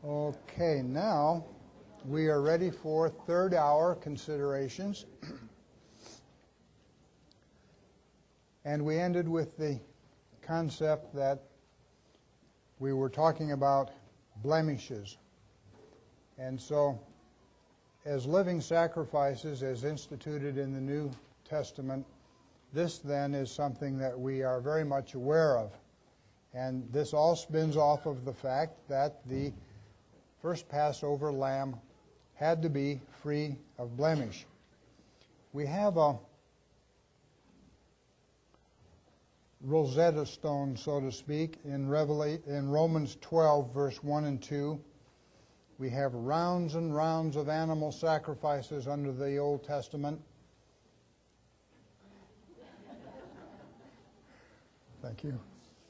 Okay, now we are ready for third hour considerations. And we ended with the concept that we were talking about blemishes. And so, as living sacrifices, as instituted in the New Testament, this then is something that we are very much aware of. And this all spins off of the fact that the first Passover lamb had to be free of blemish. We have a Rosetta Stone, so to speak, in Romans 12, verse 1 and 2. We have rounds and rounds of animal sacrifices under the Old Testament. Thank you.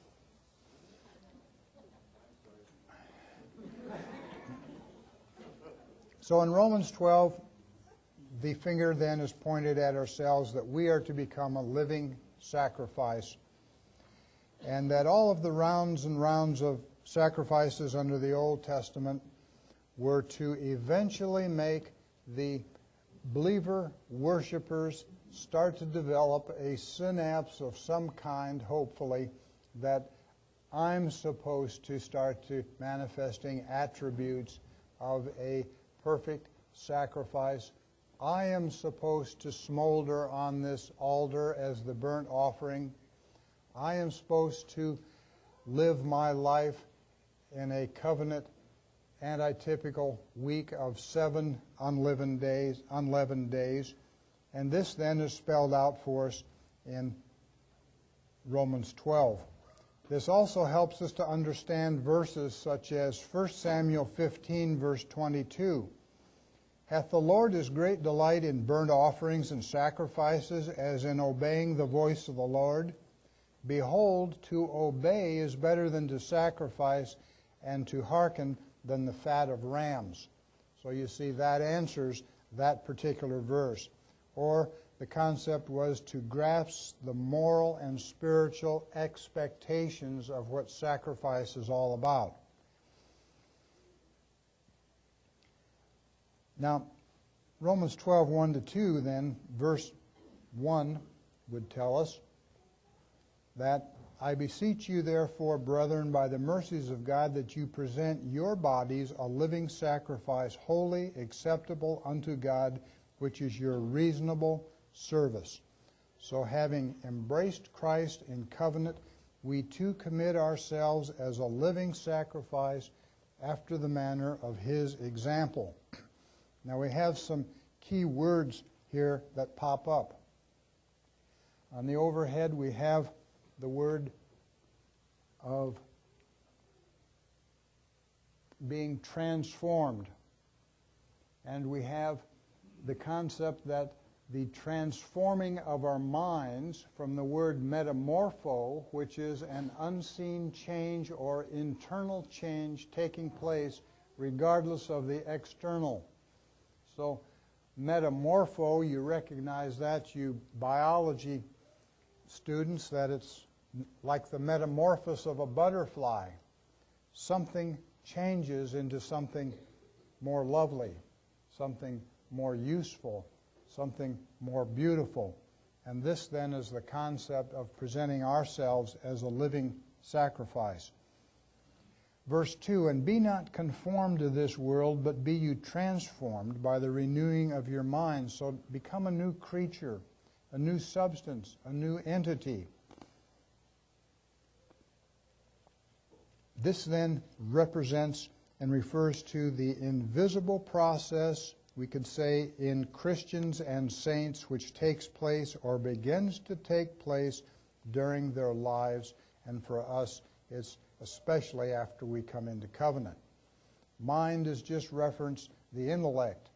So in Romans 12, the finger then is pointed at ourselves that we are to become a living sacrifice, and that all of the rounds and rounds of sacrifices under the Old Testament were to eventually make the believer worshipers start to develop a synapse of some kind, hopefully, that I'm supposed to start to manifesting attributes of a perfect sacrifice. I am supposed to smolder on this altar as the burnt offering. I am supposed to live my life in a covenant antitypical week of 7 unleavened days. And this then is spelled out for us in Romans 12. This also helps us to understand verses such as 1 Samuel 15, verse 22. Hath the Lord his great delight in burnt offerings and sacrifices, as in obeying the voice of the Lord? Behold, to obey is better than to sacrifice, and to hearken than the fat of rams. So you see, that answers that particular verse. Or the concept was to grasp the moral and spiritual expectations of what sacrifice is all about. Now, Romans 12, 1 to 2, then, verse 1 would tell us that, I beseech you, therefore, brethren, by the mercies of God, that you present your bodies a living sacrifice, holy, acceptable unto God, which is your reasonable service. So having embraced Christ in covenant, we too commit ourselves as a living sacrifice after the manner of his example. Now we have some key words here that pop up. On the overhead we have the word of being transformed. And we have the concept that the transforming of our minds from the word metamorpho, which is an unseen change or internal change taking place regardless of the external. So metamorpho, you recognize that, you biology students, that it's like the metamorphosis of a butterfly. Something changes into something more lovely, something more useful, something more beautiful. And this then is the concept of presenting ourselves as a living sacrifice. Verse 2, and be not conformed to this world, but be you transformed by the renewing of your mind. So become a new creature, a new substance, a new entity. This then represents and refers to the invisible process, we could say, in Christians and saints, which takes place or begins to take place during their lives, and for us it's especially after we come into covenant. Mind is just reference the intellect.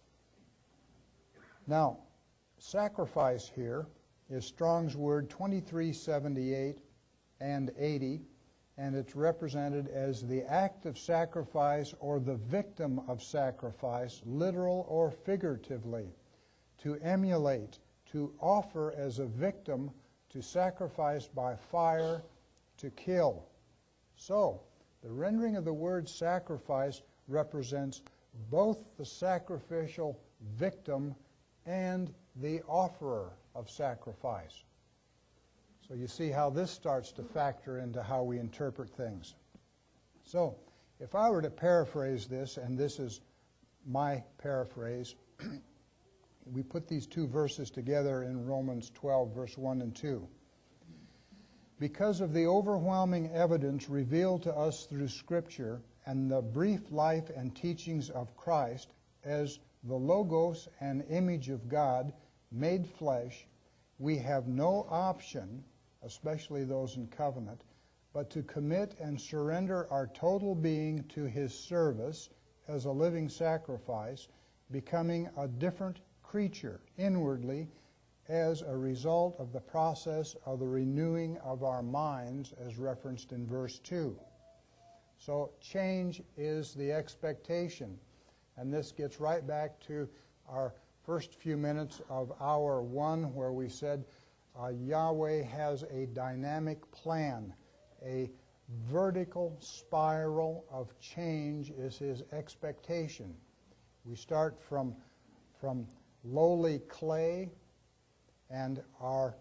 Now, sacrifice here is Strong's word 2378 and 80, and it's represented as the act of sacrifice or the victim of sacrifice, literal or figuratively, to emulate, to offer as a victim, to sacrifice by fire, to kill. So, The rendering of the word sacrifice represents both the sacrificial victim and the offerer of sacrifice. So you see how this starts to factor into how we interpret things. So if I were to paraphrase this, and this is my paraphrase, we put these two verses together in Romans 12, verse 1 and 2. Because of the overwhelming evidence revealed to us through Scripture and the brief life and teachings of Christ as the Logos and image of God made flesh, we have no option, especially those in covenant, but to commit and surrender our total being to His service as a living sacrifice, becoming a different creature inwardly as a result of the process of the renewing of our minds as referenced in verse 2. So change is the expectation. And this gets right back to our first few minutes of hour 1 where we said Yahweh has a dynamic plan. A vertical spiral of change is His expectation. We start from lowly clay, and our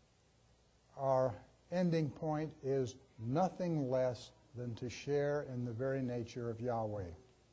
ending point is nothing less than to share in the very nature of Yahweh.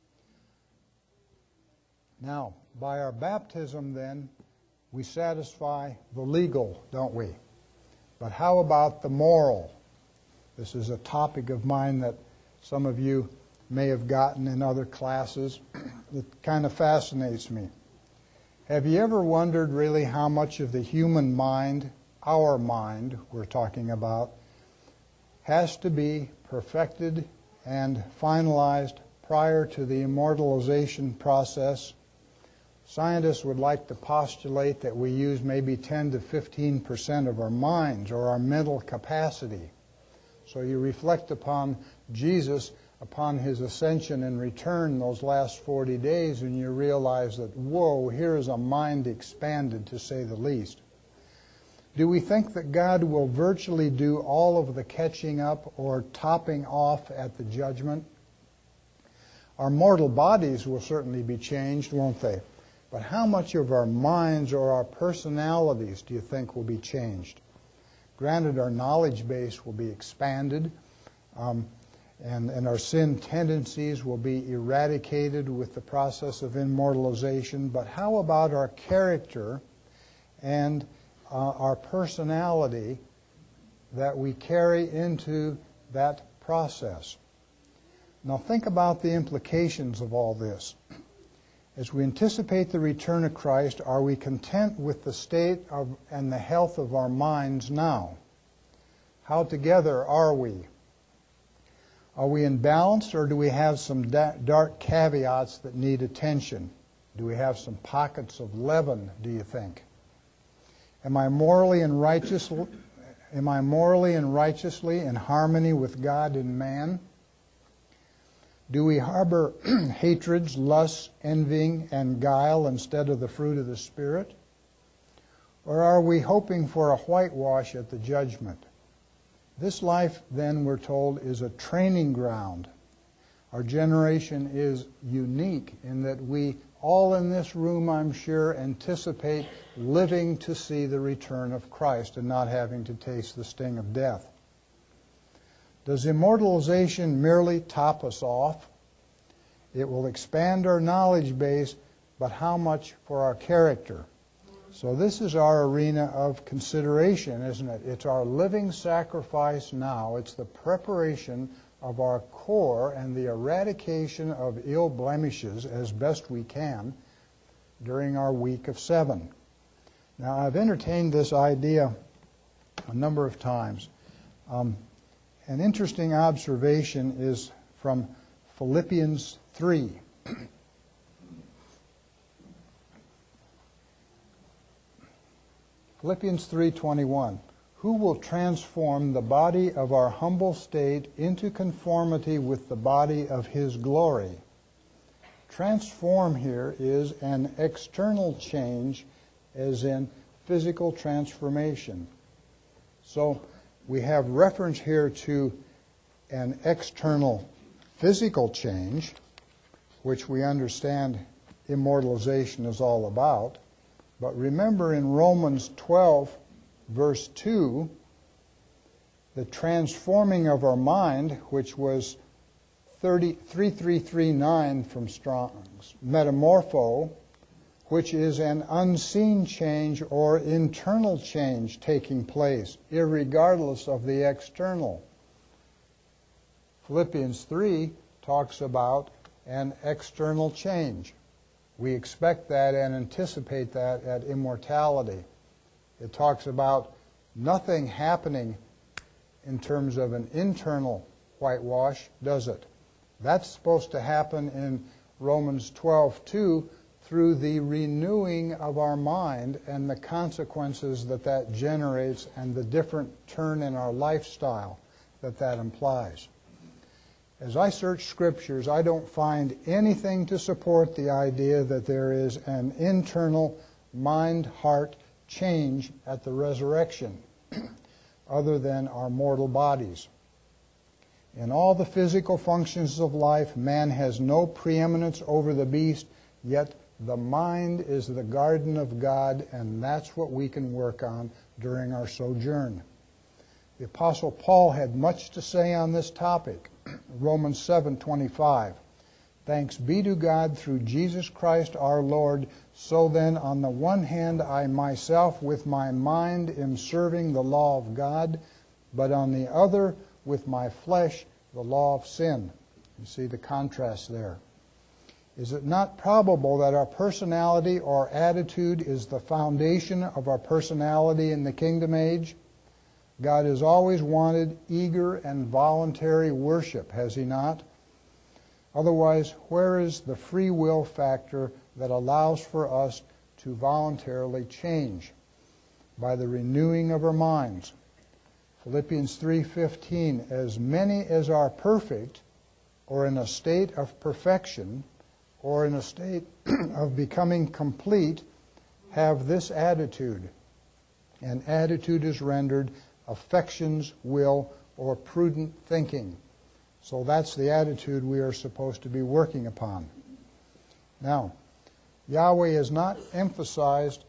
Now, by our baptism then, we satisfy the legal, don't we? But how about the moral? This is a topic of mine that some of you may have gotten in other classes. It kind of fascinates me. Have you ever wondered really how much of the human mind, our mind we're talking about, has to be perfected and finalized prior to the immortalization process? Scientists would like to postulate that we use maybe 10 to 15% of our minds or our mental capacity. So you reflect upon Jesus, upon His ascension and return those last 40 days, and you realize that, whoa, here is a mind expanded, to say the least. Do we think that God will virtually do all of the catching up or topping off at the judgment? Our mortal bodies will certainly be changed, won't they? But how much of our minds or our personalities do you think will be changed? Granted, our knowledge base will be expanded, and our sin tendencies will be eradicated with the process of immortalization. But how about our character and our personality that we carry into that process? Now think about the implications of all this. As we anticipate the return of Christ, are we content with the state of and the health of our minds now? How together are we? Are we in balance, or do we have some dark caveats that need attention? Do we have some pockets of leaven, do you think? Am I morally and righteously in harmony with God and man? Do we harbor hatreds, lusts, envying, and guile instead of the fruit of the Spirit? Or are we hoping for a whitewash at the judgment? This life, then, we're told, is a training ground. Our generation is unique in that we all in this room, I'm sure, anticipate living to see the return of Christ and not having to taste the sting of death. Does immortalization merely top us off? It will expand our knowledge base, but how much for our character? So this is our arena of consideration, isn't it? It's our living sacrifice now. It's the preparation of our core and the eradication of ill blemishes as best we can during our week of 7. Now, I've entertained this idea a number of times. An interesting observation is from Philippians 3. Philippians 3:21. Who will transform the body of our humble state into conformity with the body of His glory? Transform here is an external change, as in physical transformation. So we have reference here to an external physical change, which we understand immortalization is all about. But remember in Romans 12, verse 2, the transforming of our mind, which was 3339 from Strong's, metamorpho, which is an unseen change or internal change taking place, irregardless of the external. Philippians 3 talks about an external change. We expect that and anticipate that at immortality. It talks about nothing happening in terms of an internal whitewash, does it? That's supposed to happen in Romans 12:2 through the renewing of our mind and the consequences that that generates and the different turn in our lifestyle that that implies. As I search scriptures, I don't find anything to support the idea that there is an internal mind-heart change at the resurrection other than our mortal bodies. In all the physical functions of life, man has no preeminence over the beast, yet the mind is the garden of God, and that's what we can work on during our sojourn. The Apostle Paul had much to say on this topic. Romans 7:25. Thanks be to God through Jesus Christ our Lord. So then, on the one hand, I myself with my mind am serving the law of God, but on the other, with my flesh, the law of sin. You see the contrast there. Is it not probable that our personality or attitude is the foundation of our personality in the kingdom age? God has always wanted eager and voluntary worship, has He not? Otherwise, where is the free will factor that allows for us to voluntarily change? By the renewing of our minds. Philippians 3:15, as many as are perfect, or in a state of perfection, or in a state of becoming complete, have this attitude. And attitude is rendered affections, will, or prudent thinking. So that's the attitude we are supposed to be working upon. Now, Yahweh has not emphasized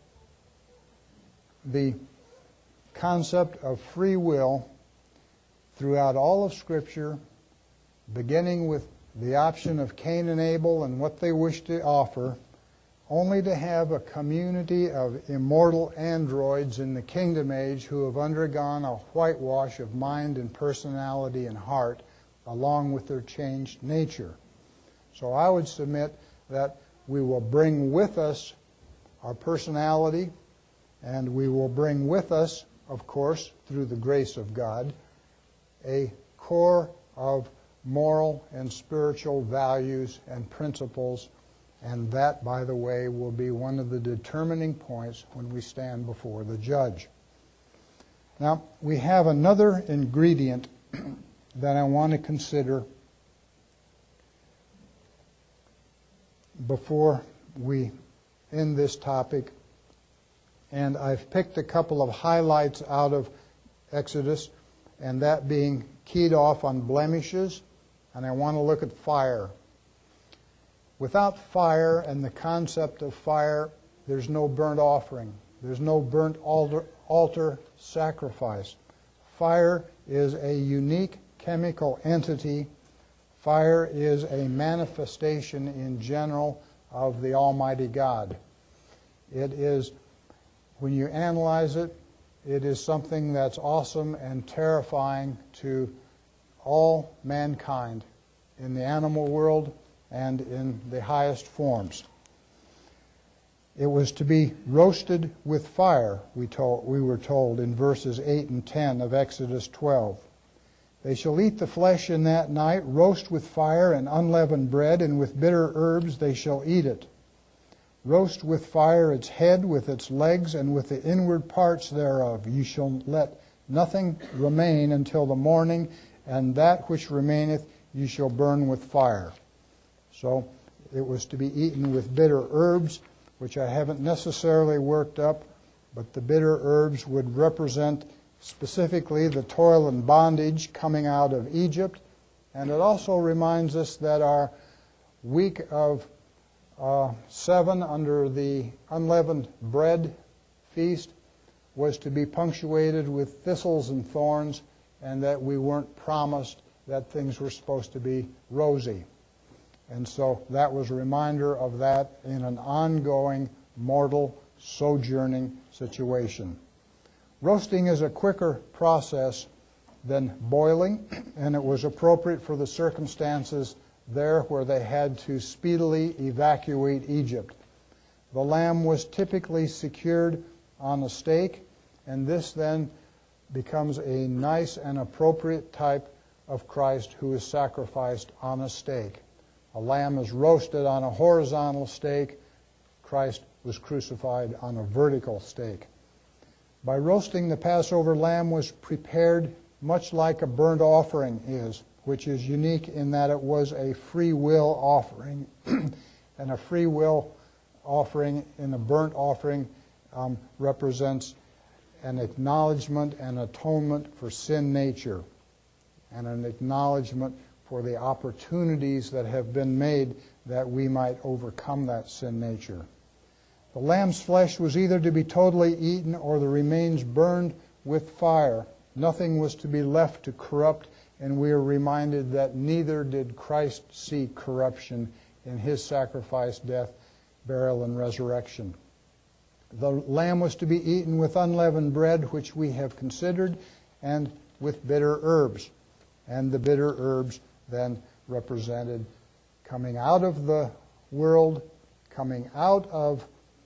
the concept of free will throughout all of Scripture, beginning with the option of Cain and Abel and what they wish to offer, only to have a community of immortal androids in the kingdom age who have undergone a whitewash of mind and personality and heart, along with their changed nature. So I would submit that we will bring with us our personality, and we will bring with us, of course, through the grace of God, a core of moral and spiritual values and principles, and that, by the way, will be one of the determining points when we stand before the judge. Now, we have another ingredient that I want to consider before we end this topic, and I've picked a couple of highlights out of Exodus, and that being keyed off on blemishes, and I want to look at fire. Without fire and the concept of fire, there's no burnt offering. There's no burnt altar sacrifice. Fire is a unique chemical entity. Fire is a manifestation in general of the Almighty God. It is, when you analyze it, it is something that's awesome and terrifying to all mankind in the animal world and in the highest forms. It was to be roasted with fire, we were told in verses 8 and 10 of Exodus 12. They shall eat the flesh in that night, roast with fire and unleavened bread, and with bitter herbs they shall eat it. Roast with fire its head, with its legs, and with the inward parts thereof. You shall let nothing remain until the morning, and that which remaineth you shall burn with fire. So it was to be eaten with bitter herbs, which I haven't necessarily worked up, but the bitter herbs would represent specifically the toil and bondage coming out of Egypt, And it also reminds us that our week of 7 under the unleavened bread feast was to be punctuated with thistles and thorns, and that we weren't promised that things were supposed to be rosy. And so that was a reminder of that in an ongoing mortal sojourning situation. Roasting is a quicker process than boiling, and it was appropriate for the circumstances there where they had to speedily evacuate Egypt. The lamb was typically secured on a stake, and this then becomes a nice and appropriate type of Christ who is sacrificed on a stake. A lamb is roasted on a horizontal stake. Christ was crucified on a vertical stake. By roasting, the Passover lamb was prepared much like a burnt offering is, which is unique in that it was a free will offering. And a free will offering in a burnt offering represents an acknowledgement and atonement for sin nature, and an acknowledgement for the opportunities that have been made that we might overcome that sin nature. The lamb's flesh was either to be totally eaten or the remains burned with fire. Nothing was to be left to corrupt, and we are reminded that neither did Christ see corruption in his sacrifice, death, burial, and resurrection. The lamb was to be eaten with unleavened bread, which we have considered, and with bitter herbs. And the bitter herbs then represented coming out of the world, coming out of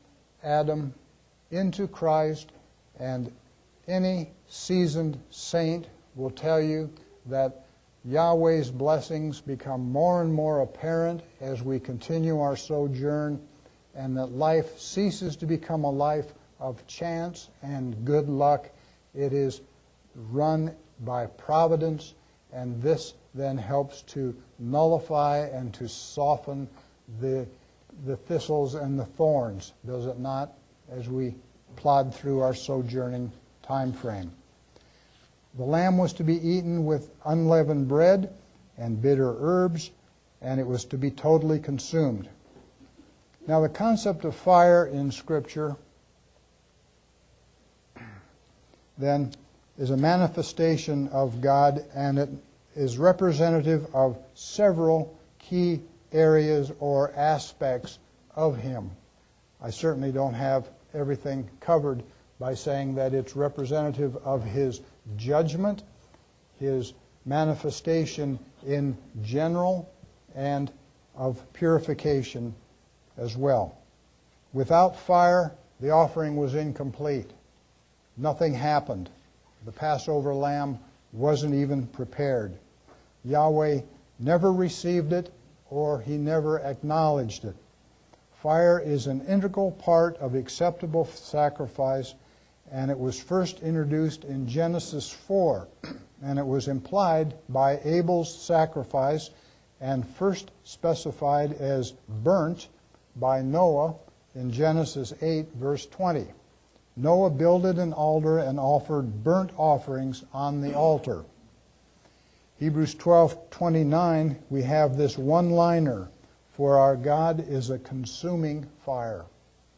Adam into Christ, and any seasoned saint will tell you that Yahweh's blessings become more and more apparent as we continue our sojourn, and that life ceases to become a life of chance and good luck. It is run by providence, and this then helps to nullify and to soften the thistles and the thorns, does it not, as we plod through our sojourning time frame. The lamb was to be eaten with unleavened bread and bitter herbs, and it was to be totally consumed. Now, the concept of fire in Scripture then is a manifestation of God, and it is representative of several key areas or aspects of Him. I certainly don't have everything covered by saying that it's representative of His judgment, His manifestation in general, and of purification as well. Without fire, the offering was incomplete. Nothing happened. The Passover lamb wasn't even prepared. Yahweh never received it, or He never acknowledged it. Fire is an integral part of acceptable sacrifice, and it was first introduced in Genesis 4, and it was implied by Abel's sacrifice and first specified as burnt by Noah in Genesis 8, verse 20. Noah builded an altar and offered burnt offerings on the altar. Hebrews 12:29, we have this one-liner, for our God is a consuming fire.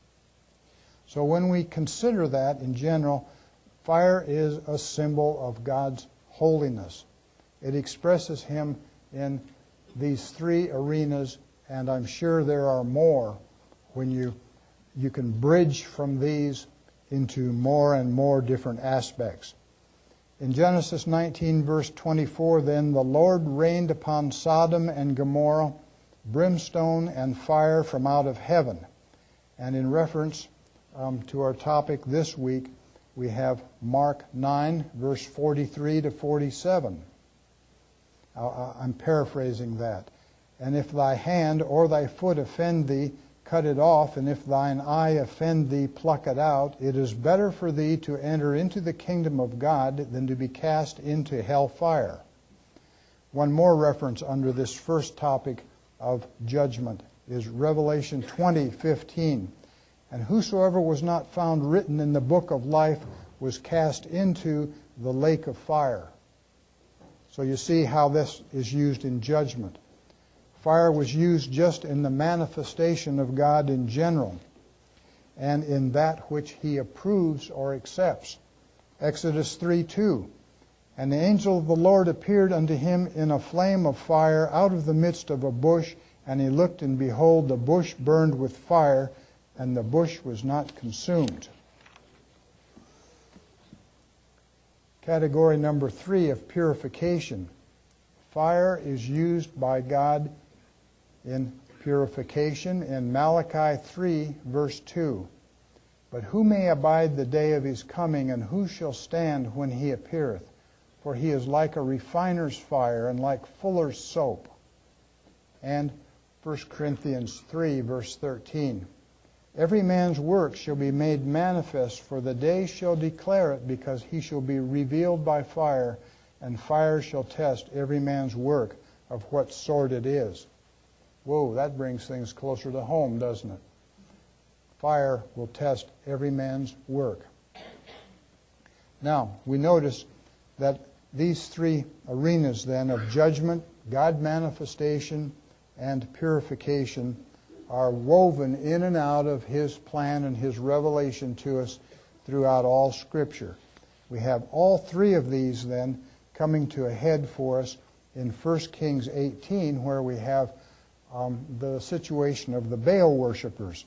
So when we consider that in general, fire is a symbol of God's holiness. It expresses Him in these three arenas, and I'm sure there are more when you can bridge from these into more and more different aspects. In Genesis 19, verse 24, then the Lord rained upon Sodom and Gomorrah brimstone and fire from out of heaven. And in reference to our topic this week, we have Mark 9, verse 43 to 47. I'm paraphrasing that. And if thy hand or thy foot offend thee, cut it off, and if thine eye offend thee, pluck it out. It is better for thee to enter into the kingdom of God than to be cast into hell fire. One more reference under this first topic of judgment is Revelation 20:15. And whosoever was not found written in the book of life was cast into the lake of fire. So you see how this is used in judgment. Fire was used just in the manifestation of God in general and in that which He approves or accepts. Exodus 3:2. And the angel of the Lord appeared unto him in a flame of fire out of the midst of a bush, and he looked, and behold, the bush burned with fire, and the bush was not consumed. Category number 3 of purification. Fire is used by God in purification in Malachi 3, verse 2. But who may abide the day of His coming, and who shall stand when He appeareth? For He is like a refiner's fire, and like fuller's soap. And 1 Corinthians 3, verse 13. Every man's work shall be made manifest, for the day shall declare it, because he shall be revealed by fire, and fire shall test every man's work of what sort it is. Whoa, that brings things closer to home, doesn't it? Fire will test every man's work. Now, we notice that these three arenas then of judgment, God manifestation, and purification are woven in and out of His plan and His revelation to us throughout all Scripture. We have all three of these then coming to a head for us in 1 Kings 18, where we have the situation of the Baal worshippers.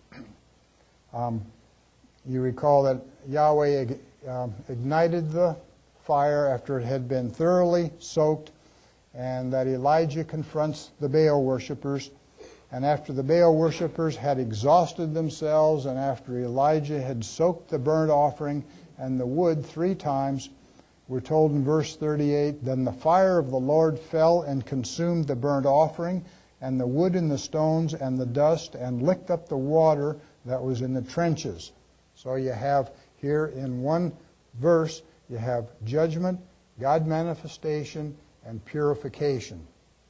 You recall that Yahweh ignited the fire after it had been thoroughly soaked, and that Elijah confronts the Baal worshippers. And after the Baal worshippers had exhausted themselves, and after Elijah had soaked the burnt offering and the wood 3 times, we're told in verse 38, then the fire of the Lord fell and consumed the burnt offering, and the wood and the stones and the dust, and licked up the water that was in the trenches. So you have here in one verse, you have judgment, God manifestation, and purification.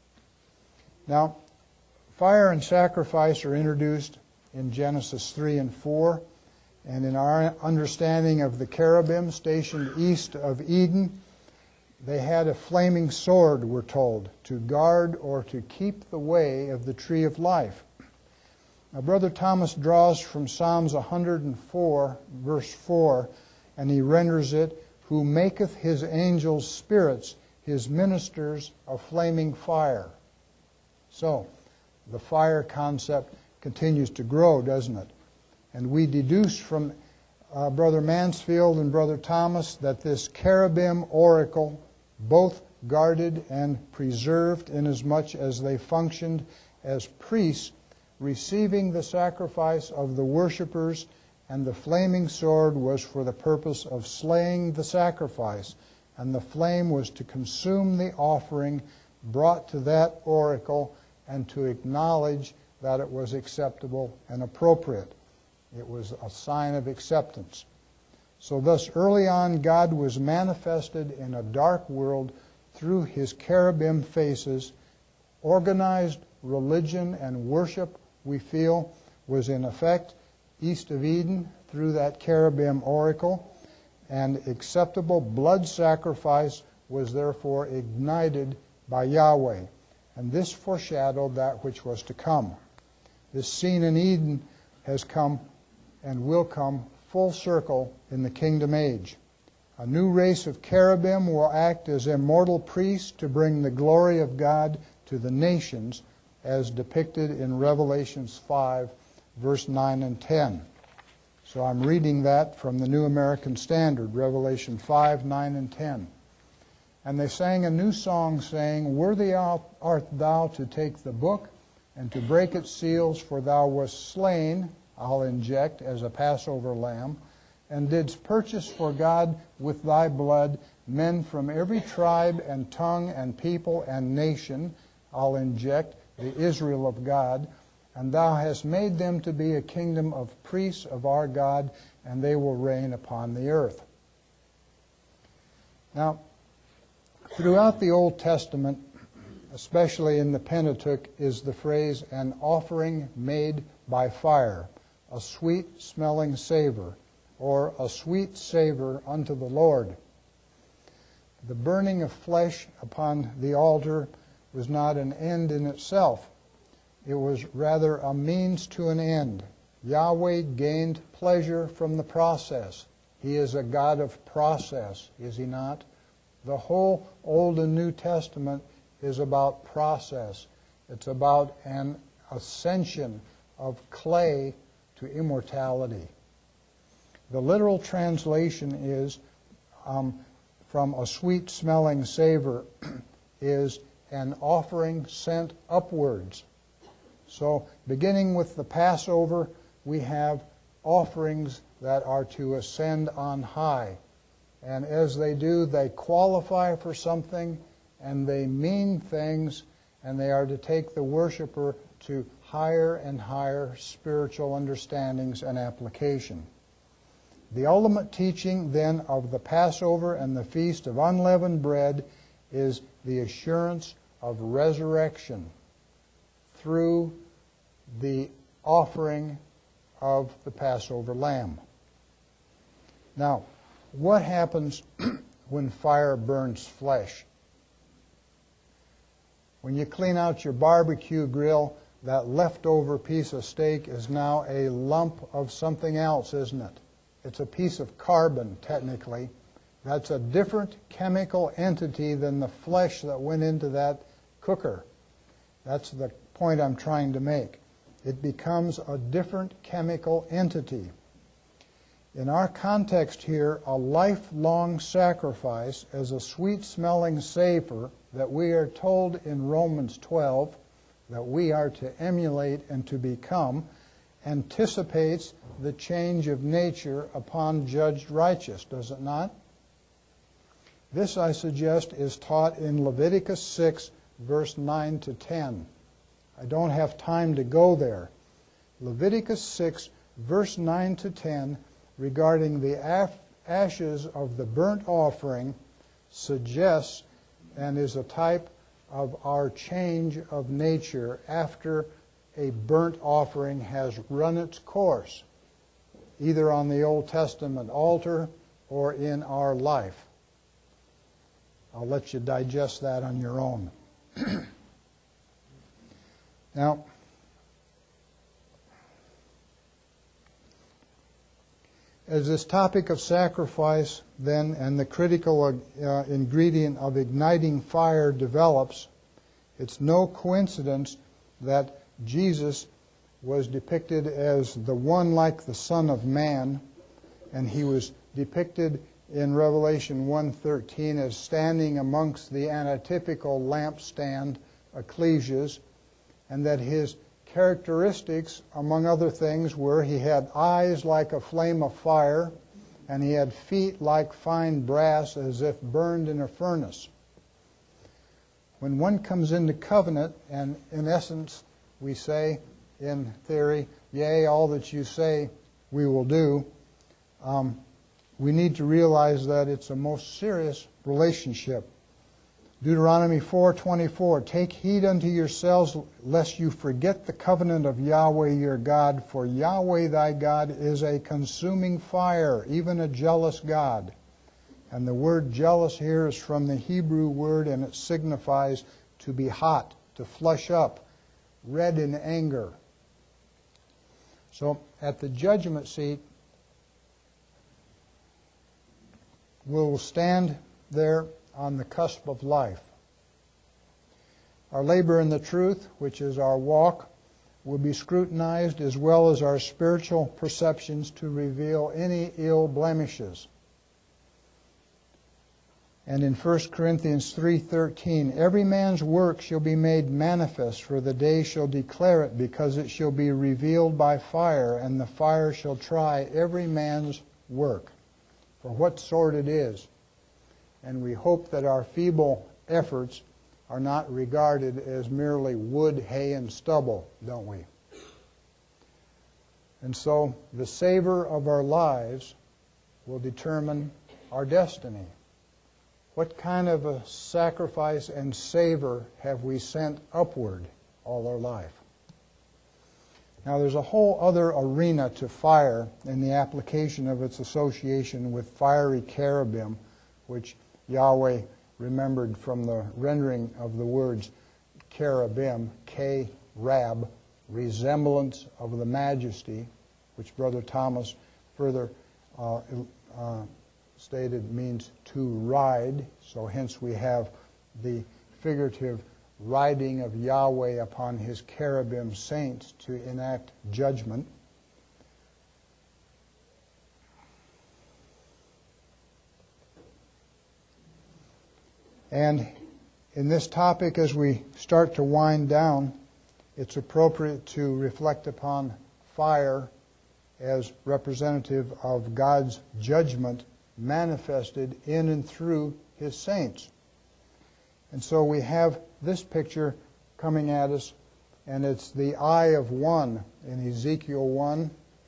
Now, fire and sacrifice are introduced in Genesis 3 and 4, and in our understanding of the cherubim stationed east of Eden, they had a flaming sword, we're told, to guard or to keep the way of the tree of life. Now, Brother Thomas draws from Psalms 104, verse 4, and he renders it, who maketh his angels spirits, his ministers a flaming fire. So, the fire concept continues to grow, doesn't it? And we deduce from Brother Mansfield and Brother Thomas that this cherubim oracle both guarded and preserved inasmuch as they functioned as priests receiving the sacrifice of the worshipers, and the flaming sword was for the purpose of slaying the sacrifice, and the flame was to consume the offering brought to that oracle and to acknowledge that it was acceptable and appropriate. It was a sign of acceptance. So thus early on God was manifested in a dark world through His cherubim faces. Organized religion and worship, we feel, was in effect east of Eden through that cherubim oracle, and acceptable blood sacrifice was therefore ignited by Yahweh. And this foreshadowed that which was to come. This scene in Eden has come and will come full circle in the kingdom age. A new race of cherubim will act as immortal priests to bring the glory of God to the nations, as depicted in Revelations 5, verse 9 and 10. So I'm reading that from the New American Standard, Revelation 5, 9 and 10. And they sang a new song, saying, Worthy art thou to take the book and to break its seals, for thou wast slain, I'll inject, as a Passover lamb, and didst purchase for God with thy blood men from every tribe and tongue and people and nation, I'll inject, the Israel of God, and thou hast made them to be a kingdom of priests of our God, and they will reign upon the earth. Now, throughout the Old Testament, especially in the Pentateuch, is the phrase, an offering made by fire, a sweet-smelling savor, or a sweet savor unto the Lord. The burning of flesh upon the altar was not an end in itself. It was rather a means to an end. Yahweh gained pleasure from the process. He is a God of process, is He not? The whole Old and New Testament is about process. It's about an ascension of clay to immortality. The literal translation is from a sweet-smelling savor is an offering sent upwards. So beginning with the Passover, we have offerings that are to ascend on high. And as they do, they qualify for something, and they mean things, and they are to take the worshiper to higher and higher spiritual understandings and application. The ultimate teaching then of the Passover and the Feast of Unleavened Bread is the assurance of resurrection through the offering of the Passover lamb. Now, what happens when fire burns flesh? When you clean out your barbecue grill, that leftover piece of steak is now a lump of something else, isn't it? It's a piece of carbon, technically. That's a different chemical entity than the flesh that went into that cooker. That's the point I'm trying to make. It becomes a different chemical entity. In our context here, a lifelong sacrifice as a sweet-smelling savor that we are told in Romans 12 that we are to emulate and to become anticipates the change of nature upon judged righteous, does it not? This, I suggest, is taught in Leviticus 6, verse 9 to 10. I don't have time to go there. Leviticus 6, verse 9 to 10, regarding the ashes of the burnt offering, suggests and is a type of our change of nature after a burnt offering has run its course, either on the Old Testament altar or in our life. I'll let you digest that on your own. Now, as this topic of sacrifice then and the critical ingredient of igniting fire develops, it's no coincidence that Jesus was depicted as the one like the Son of Man, and he was depicted in Revelation 1:13 as standing amongst the antitypical lampstand ecclesias, and that his characteristics, among other things, were he had eyes like a flame of fire, and he had feet like fine brass as if burned in a furnace. When one comes into covenant, and in essence we say, in theory, yea, all that you say we will do, we need to realize that it's a most serious relationship. Deuteronomy 4:24, take heed unto yourselves, lest you forget the covenant of Yahweh your God, for Yahweh thy God is a consuming fire, even a jealous God. And the word jealous here is from the Hebrew word, and it signifies to be hot, to flush up, red in anger. So at the judgment seat, we'll stand there on the cusp of life. Our labor in the truth, which is our walk, will be scrutinized, as well as our spiritual perceptions, to reveal any ill blemishes. And in 1 Corinthians 3:13, every man's work shall be made manifest, for the day shall declare it, because it shall be revealed by fire, and the fire shall try every man's work, for what sort it is. And we hope that our feeble efforts are not regarded as merely wood, hay, and stubble, don't we? And so the savor of our lives will determine our destiny. What kind of a sacrifice and savor have we sent upward all our life? Now, there's a whole other arena to fire in the application of its association with fiery cherubim, which Yahweh remembered from the rendering of the words cherubim, K-rab, resemblance of the majesty, which Brother Thomas further stated means to ride. So hence we have the figurative riding of Yahweh upon his cherubim saints to enact judgment. And in this topic, as we start to wind down, it's appropriate to reflect upon fire as representative of God's judgment manifested in and through his saints. And so we have this picture coming at us, and it's the eye of one in Ezekiel 1,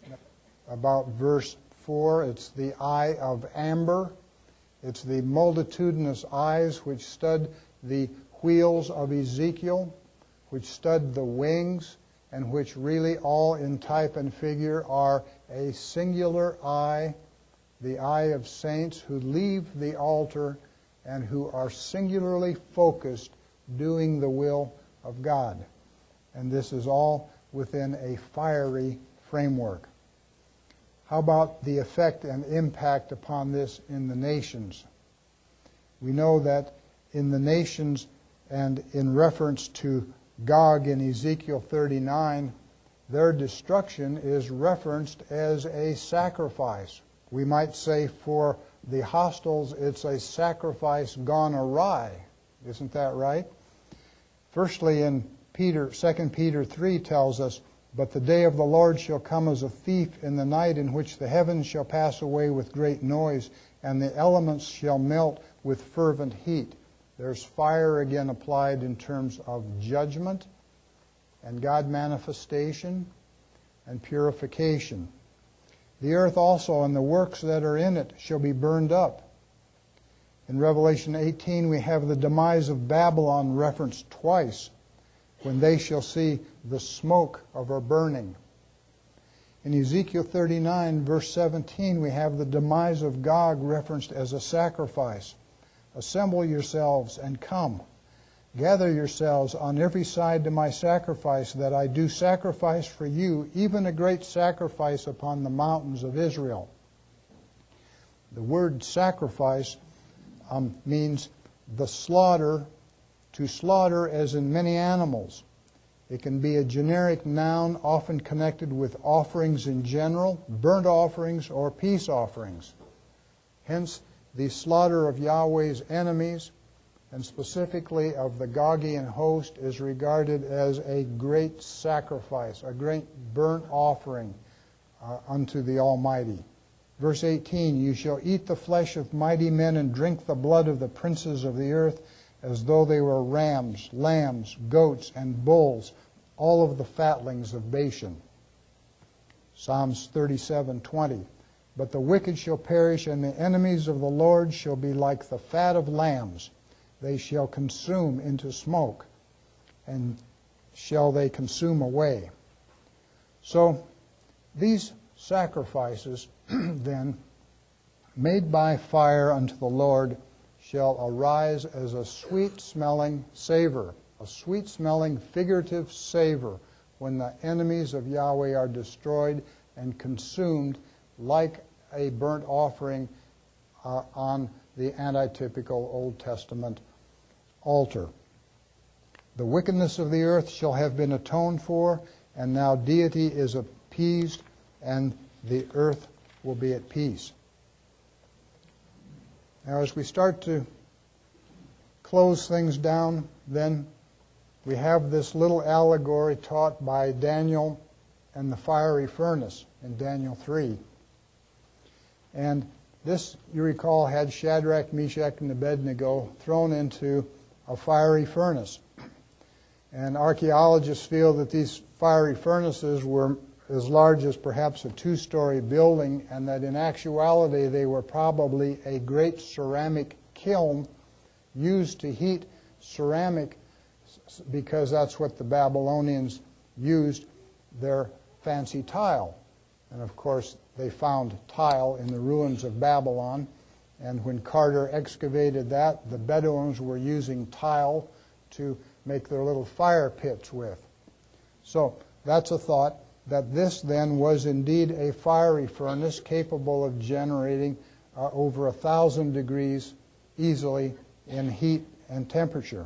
about verse 4. It's the eye of amber. It's the multitudinous eyes which stud the wheels of Ezekiel, which stud the wings, and which really all in type and figure are a singular eye, the eye of saints who leave the altar and who are singularly focused doing the will of God. And this is all within a fiery framework. How about the effect and impact upon this in the nations? We know that in the nations and in reference to Gog in Ezekiel 39, their destruction is referenced as a sacrifice. We might say for the hostiles, it's a sacrifice gone awry. Isn't that right? Firstly, in 2 Peter 3 tells us, "But the day of the Lord shall come as a thief in the night, in which the heavens shall pass away with great noise, and the elements shall melt with fervent heat." There's fire again applied in terms of judgment and God manifestation and purification. The earth also and the works that are in it shall be burned up. In Revelation 18 we have the demise of Babylon referenced twice, when they shall see the smoke of her burning. In Ezekiel 39 verse 17 we have the demise of Gog referenced as a sacrifice. "Assemble yourselves and come. Gather yourselves on every side to my sacrifice, that I do sacrifice for you, even a great sacrifice upon the mountains of Israel." The word sacrifice means the slaughter, to slaughter as in many animals. It can be a generic noun often connected with offerings in general, burnt offerings or peace offerings. Hence, the slaughter of Yahweh's enemies, and specifically of the Gogian host, is regarded as a great sacrifice, a great burnt offering unto the Almighty. Verse 18, "You shall eat the flesh of mighty men and drink the blood of the princes of the earth, as though they were rams, lambs, goats, and bulls, all of the fatlings of Bashan." Psalms 37:20. "But the wicked shall perish, and the enemies of the Lord shall be like the fat of lambs. They shall consume into smoke, and shall they consume away." So these sacrifices, then, made by fire unto the Lord, shall arise as a sweet-smelling savor, a sweet-smelling figurative savor, when the enemies of Yahweh are destroyed and consumed like a burnt offering on the antitypical Old Testament altar. The wickedness of the earth shall have been atoned for, and now deity is appeased, and the earth will be at peace. Now, as we start to close things down, then we have this little allegory taught by Daniel and the fiery furnace in Daniel 3. And this, you recall, had Shadrach, Meshach, and Abednego thrown into a fiery furnace. And archaeologists feel that these fiery furnaces were as large as perhaps a 2-story building, and that in actuality they were probably a great ceramic kiln used to heat ceramic, because that's what the Babylonians used, their fancy tile. And of course they found tile in the ruins of Babylon, And when Carter excavated that, the Bedouins were using tile to make their little fire pits with. So that's a thought, that this then was indeed a fiery furnace capable of generating over 1,000 degrees easily in heat and temperature.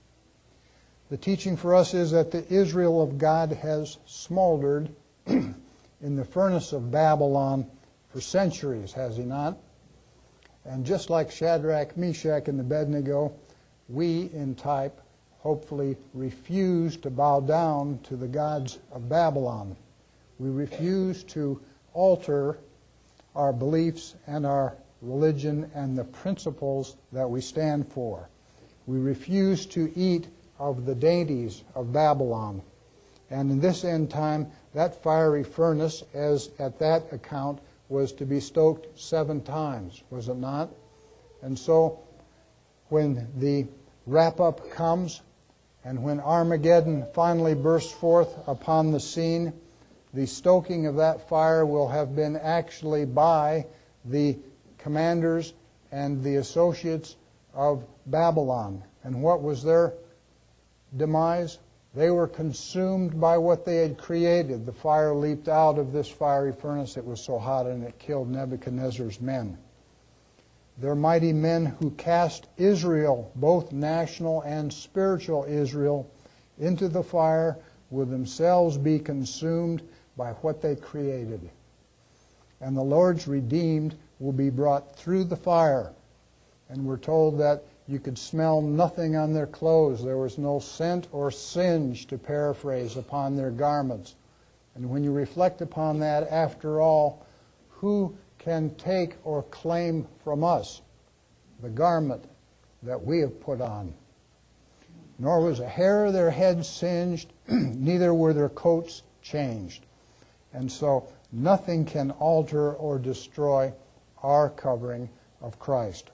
The teaching for us is that the Israel of God has smoldered in the furnace of Babylon for centuries, has he not? And just like Shadrach, Meshach, and Abednego, we in type hopefully refuse to bow down to the gods of Babylon. We refuse to alter our beliefs and our religion and the principles that we stand for. We refuse to eat of the dainties of Babylon. And in this end time, that fiery furnace, as at that account, was to be stoked 7 times, was it not? And so when the wrap-up comes, and when Armageddon finally bursts forth upon the scene, the stoking of that fire will have been actually by the commanders and the associates of Babylon. And what was their demise? They were consumed by what they had created. The fire leaped out of this fiery furnace. It was so hot, and it killed Nebuchadnezzar's men. Their mighty men who cast Israel, both national and spiritual Israel, into the fire will themselves be consumed by what they created. And the Lord's redeemed will be brought through the fire. And we're told that you could smell nothing on their clothes. There was no scent or singe, to paraphrase, upon their garments. And when you reflect upon that, after all, who can take or claim from us the garment that we have put on? Nor was a hair of their head singed, neither were their coats changed. And so nothing can alter or destroy our covering of Christ.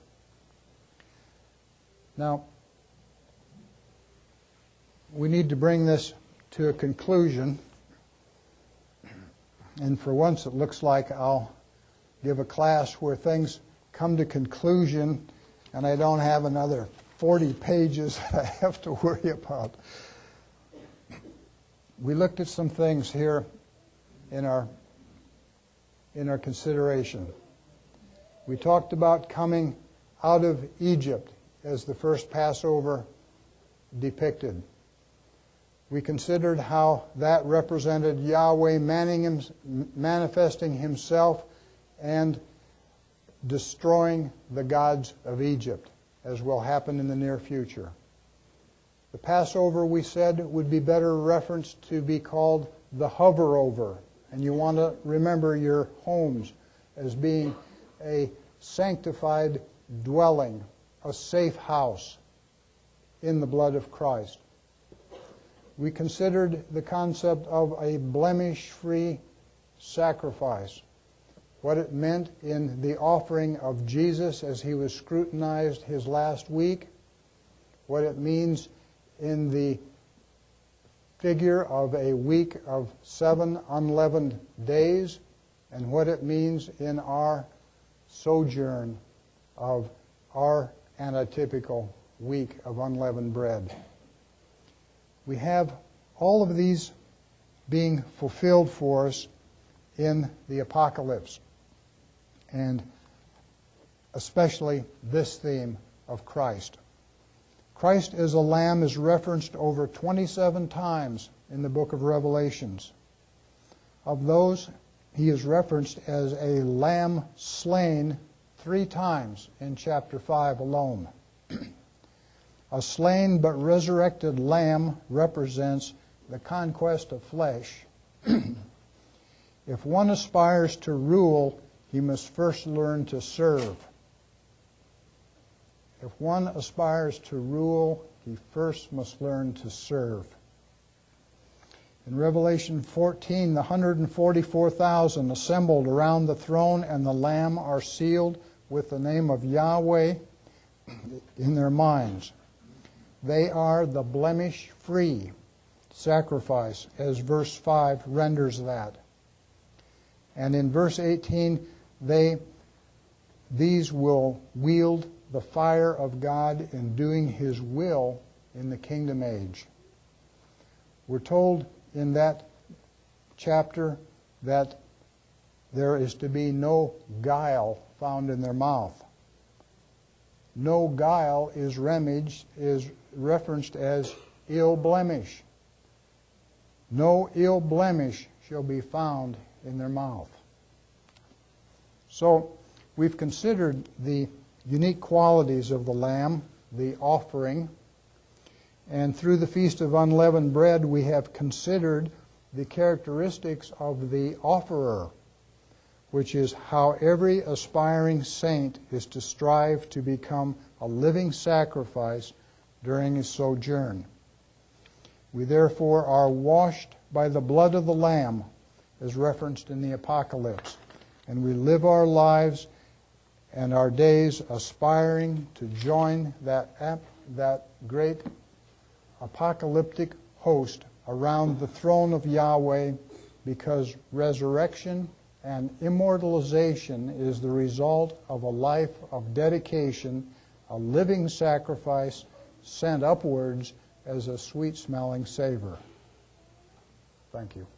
Now, we need to bring this to a conclusion. And for once, it looks like I'll give a class where things come to conclusion and I don't have another 40 pages that I have to worry about. We looked at some things here in our consideration. We talked about coming out of Egypt as the first Passover depicted. We considered how that represented Yahweh manifesting himself and destroying the gods of Egypt, as will happen in the near future. The Passover, we said, would be better referenced to be called the hover-over. And you want to remember your homes as being a sanctified dwelling, a safe house in the blood of Christ. We considered the concept of a blemish-free sacrifice, what it meant in the offering of Jesus as he was scrutinized his last week, what it means in the figure of a week of 7 unleavened days, and what it means in our sojourn of our antitypical week of unleavened bread. We have all of these being fulfilled for us in the Apocalypse, and especially this theme of Christ. Christ as a lamb is referenced over 27 times in the book of Revelations. Of those, he is referenced as a lamb slain 3 times in chapter 5 alone. A slain but resurrected lamb represents the conquest of flesh. If one aspires to rule, he must first learn to serve. If one aspires to rule, he first must learn to serve. In Revelation 14, the 144,000 assembled around the throne and the Lamb are sealed with the name of Yahweh in their minds. They are the blemish-free sacrifice, as verse 5 renders that. And in verse 18, they these will wield the fire of God in doing His will in the kingdom age. We're told in that chapter that there is to be no guile found in their mouth. No guile is referenced as ill blemish. No ill blemish shall be found in their mouth. So we've considered the unique qualities of the Lamb, the offering, and through the Feast of Unleavened Bread we have considered the characteristics of the offerer, which is how every aspiring saint is to strive to become a living sacrifice during his sojourn. We therefore are washed by the blood of the Lamb, as referenced in the Apocalypse, and we live our lives and our days aspiring to join that great apocalyptic host around the throne of Yahweh, because resurrection and immortalization is the result of a life of dedication, a living sacrifice sent upwards as a sweet-smelling savor. Thank you.